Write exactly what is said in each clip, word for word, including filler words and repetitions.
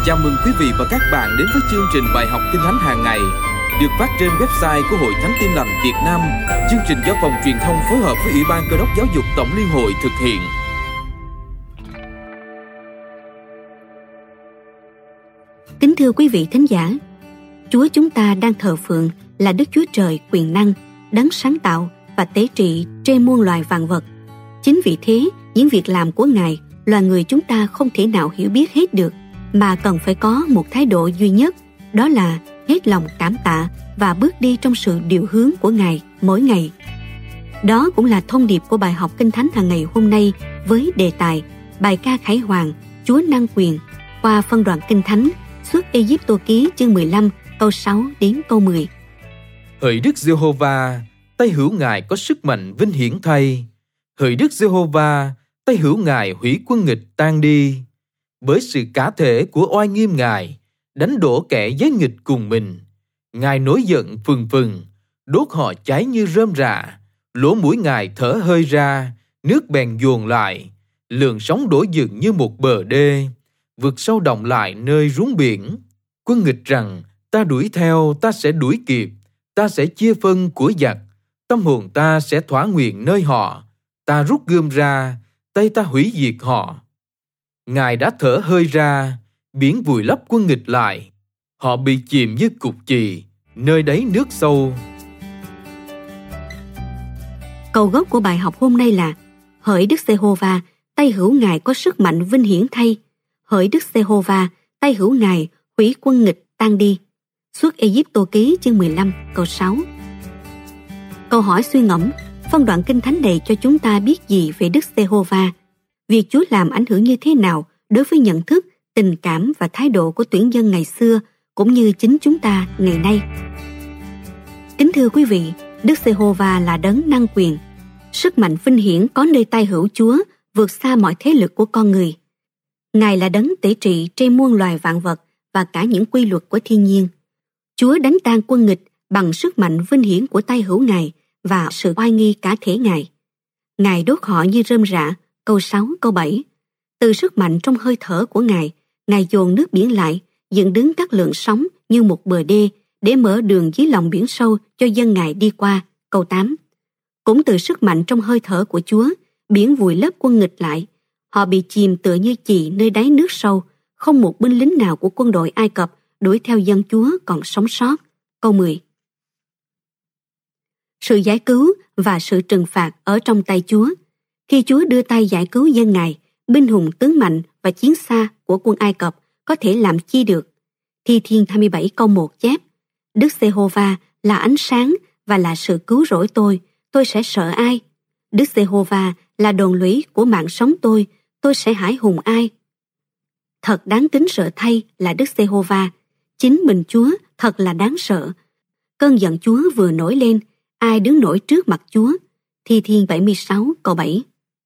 Chào mừng quý vị và các bạn đến với chương trình bài học Kinh Thánh hàng ngày được phát trên website của Hội Thánh Tin Lành Việt Nam. Chương trình do phòng truyền thông phối hợp với Ủy ban Cơ đốc Giáo dục Tổng Liên hội thực hiện. Kính thưa quý vị thính giả, Chúa chúng ta đang thờ phượng là Đức Chúa Trời quyền năng, đấng sáng tạo và tế trị trên muôn loài vạn vật. Chính vì thế, những việc làm của Ngài, loài người chúng ta không thể nào hiểu biết hết được, mà cần phải có một thái độ duy nhất, đó là hết lòng cảm tạ và bước đi trong sự điều hướng của Ngài mỗi ngày. Đó cũng là thông điệp của bài học Kinh Thánh hàng ngày hôm nay với đề tài bài ca khải hoàn, Chúa năng quyền, qua phân đoạn Kinh Thánh Xuất Ê-díp-tô ký chương mười lăm câu sáu đến câu mười. Hỡi Đức Giê-hô-va, tay hữu Ngài có sức mạnh vinh hiển thay. Hỡi Đức Giê-hô-va, tay hữu Ngài hủy quân nghịch tan đi. Bởi sự cá thể của oai nghiêm Ngài, đánh đổ kẻ giấy nghịch cùng mình. Ngài nổi giận phừng phừng, đốt họ cháy như rơm rạ. Lỗ mũi Ngài thở hơi ra, nước bèn dồn lại. Lượng sóng đổ dựng như một bờ đê, vực sâu động lại nơi rúng biển. Quân nghịch rằng, ta đuổi theo, ta sẽ đuổi kịp. Ta sẽ chia phân của giặc, tâm hồn ta sẽ thỏa nguyện nơi họ. Ta rút gươm ra, tay ta hủy diệt họ. Ngài đã thở hơi ra, biển vùi lấp quân nghịch lại. Họ bị chìm như cục chì, nơi đáy nước sâu. Câu gốc của bài học hôm nay là: hỡi Đức Giê-hô-va, tay hữu Ngài có sức mạnh vinh hiển thay. Hỡi Đức Giê-hô-va, tay hữu Ngài hủy quân nghịch tan đi. Xuất Ê-díp-tô ký chương mười lăm câu sáu. Câu hỏi suy ngẫm: phân đoạn Kinh Thánh này cho chúng ta biết gì về Đức Giê-hô-va? Việc Chúa làm ảnh hưởng như thế nào đối với nhận thức, tình cảm và thái độ của tuyển dân ngày xưa, cũng như chính chúng ta ngày nay? Kính thưa quý vị, Đức Giê-hô-va là đấng năng quyền. Sức mạnh vinh hiển có nơi tay hữu Chúa vượt xa mọi thế lực của con người. Ngài là đấng tế trị trên muôn loài vạn vật và cả những quy luật của thiên nhiên. Chúa đánh tan quân nghịch bằng sức mạnh vinh hiển của tay hữu Ngài và sự oai nghi cả thể Ngài. Ngài đốt họ như rơm rạ, câu sáu, câu bảy. Từ sức mạnh trong hơi thở của Ngài, Ngài dồn nước biển lại, dựng đứng các lượng sóng như một bờ đê để mở đường dưới lòng biển sâu cho dân Ngài đi qua, câu tám. Cũng từ sức mạnh trong hơi thở của Chúa, biển vùi lấp quân nghịch lại. Họ bị chìm tựa như chì nơi đáy nước sâu, không một binh lính nào của quân đội Ai Cập đuổi theo dân Chúa còn sống sót, câu mười. Sự giải cứu và sự trừng phạt ở trong tay Chúa. Khi Chúa đưa tay giải cứu dân Ngài, binh hùng tướng mạnh và chiến xa của quân Ai Cập có thể làm chi được? Thi Thiên hai mươi bảy câu một chép: Đức Giê-hô-va là ánh sáng và là sự cứu rỗi tôi, tôi sẽ sợ ai? Đức Giê-hô-va là đồn lũy của mạng sống tôi, tôi sẽ hãi hùng ai? Thật đáng kính sợ thay là Đức Giê-hô-va, chính mình Chúa thật là đáng sợ. Cơn giận Chúa vừa nổi lên, ai đứng nổi trước mặt Chúa? Thi Thiên bảy mươi sáu câu bảy.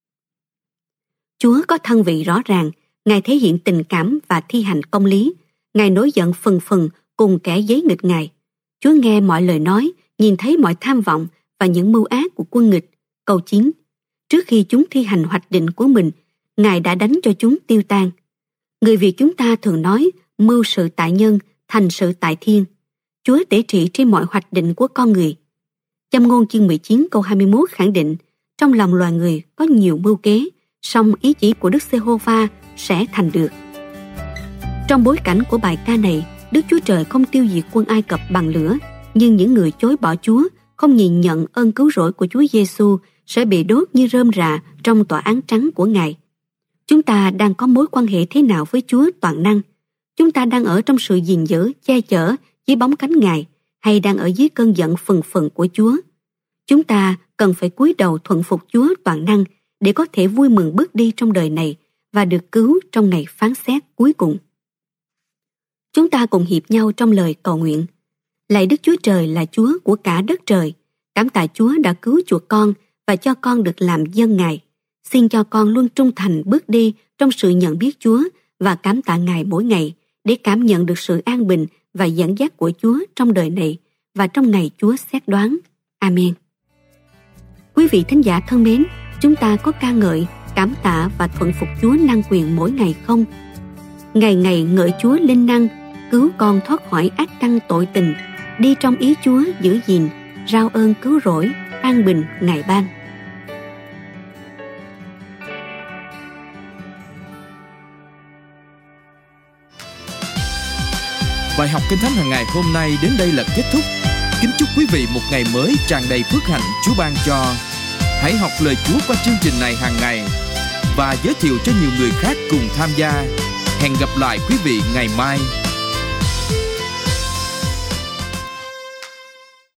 Chúa có thân vị rõ ràng, Ngài thể hiện tình cảm và thi hành công lý. Ngài nổi giận phừng phừng cùng kẻ giấy nghịch Ngài. Chúa nghe mọi lời nói, nhìn thấy mọi tham vọng và những mưu ác của quân nghịch. Câu chín. Trước khi chúng thi hành hoạch định của mình, Ngài đã đánh cho chúng tiêu tan. Người Việt chúng ta thường nói mưu sự tại nhân, thành sự tại thiên. Chúa tế trị trên mọi hoạch định của con người. Châm ngôn chương mười chín câu hai mươi mốt khẳng định, trong lòng loài người có nhiều mưu kế, song ý chỉ của Đức Giê-hô-va sẽ thành được. Trong bối cảnh của bài ca này, Đức Chúa Trời không tiêu diệt quân Ai Cập bằng lửa, nhưng những người chối bỏ Chúa, không nhìn nhận ơn cứu rỗi của Chúa Giê-xu sẽ bị đốt như rơm rạ trong tòa án trắng của Ngài. Chúng ta đang có mối quan hệ thế nào với Chúa toàn năng? Chúng ta đang ở trong sự gìn giữ, che chở dưới bóng cánh Ngài, hay đang ở dưới cơn giận phừng phừng của Chúa? Chúng ta cần phải cúi đầu thuận phục Chúa toàn năng để có thể vui mừng bước đi trong đời này và được cứu trong ngày phán xét cuối cùng. Chúng ta cùng hiệp nhau trong lời cầu nguyện. Lạy Đức Chúa Trời là Chúa của cả đất trời, cảm tạ Chúa đã cứu chuộc con và cho con được làm dân Ngài. Xin cho con luôn trung thành bước đi trong sự nhận biết Chúa và cảm tạ Ngài mỗi ngày để cảm nhận được sự an bình và dẫn dắt của Chúa trong đời này và trong ngày Chúa xét đoán. Amen. Quý vị thính giả thân mến, chúng ta có ca ngợi, cảm tạ và thuận phục Chúa năng quyền mỗi ngày không? ngày ngày ngợi Chúa linh năng, cứu con thoát khỏi ác căn tội tình, đi trong ý Chúa giữ gìn, rao ơn cứu rỗi, an bình Ngài ban. Bài học Kinh Thánh hàng ngày hôm nay đến đây là kết thúc. Kính chúc quý vị một ngày mới tràn đầy phước hạnh Chúa ban cho. Hãy học lời Chúa qua chương trình này hàng ngày và giới thiệu cho nhiều người khác cùng tham gia. Hẹn gặp lại quý vị ngày mai.